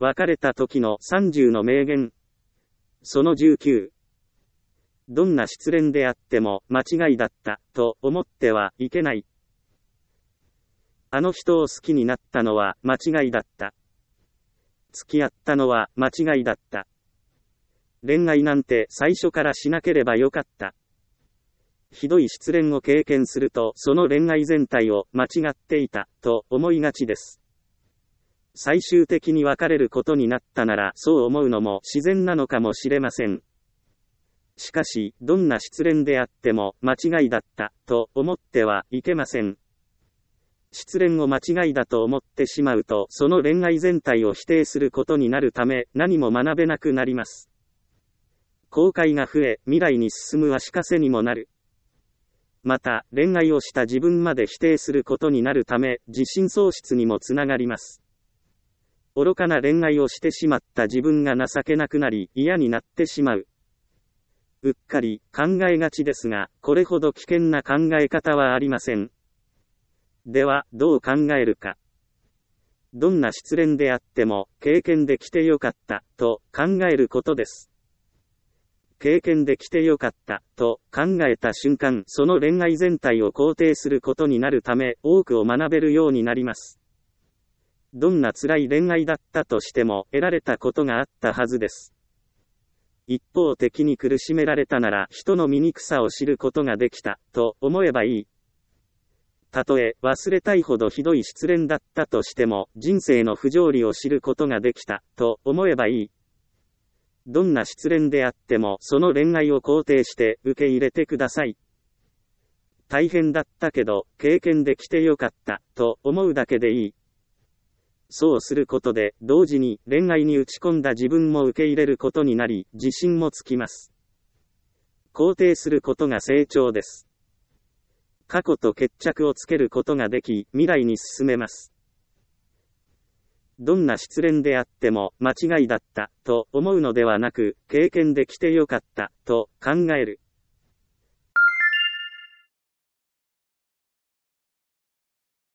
別れた時の30の名言。その19。どんな失恋であっても間違いだったと思ってはいけない。あの人を好きになったのは間違いだった。付き合ったのは間違いだった。恋愛なんて最初からしなければよかった。ひどい失恋を経験するとその恋愛全体を間違っていたと思いがちです。最終的に別れることになったならそう思うのも自然なのかもしれません。しかし、どんな失恋であっても間違いだったと思ってはいけません。失恋を間違いだと思ってしまうとその恋愛全体を否定することになるため何も学べなくなります。後悔が増え未来に進む足かせにもなる。また、恋愛をした自分まで否定することになるため、自信喪失にもつながります。愚かな恋愛をしてしまった自分が情けなくなり、嫌になってしまう。うっかり考えがちですが、これほど危険な考え方はありません。では、どう考えるか。どんな失恋であっても、経験できてよかった、と考えることです。経験できてよかった、と考えた瞬間、その恋愛全体を肯定することになるため、多くを学べるようになります。どんな辛い恋愛だったとしても、得られたことがあったはずです。一方的に苦しめられたなら、人の醜さを知ることができた、と思えばいい。たとえ、忘れたいほどひどい失恋だったとしても、人生の不条理を知ることができた、と思えばいい。どんな失恋であってもその恋愛を肯定して受け入れてください。大変だったけど経験できてよかったと思うだけでいい。そうすることで同時に恋愛に打ち込んだ自分も受け入れることになり自信もつきます。肯定することが成長です。過去と決着をつけることができ未来に進めます。どんな失恋であっても間違いだったと思うのではなく、経験できてよかったと考える。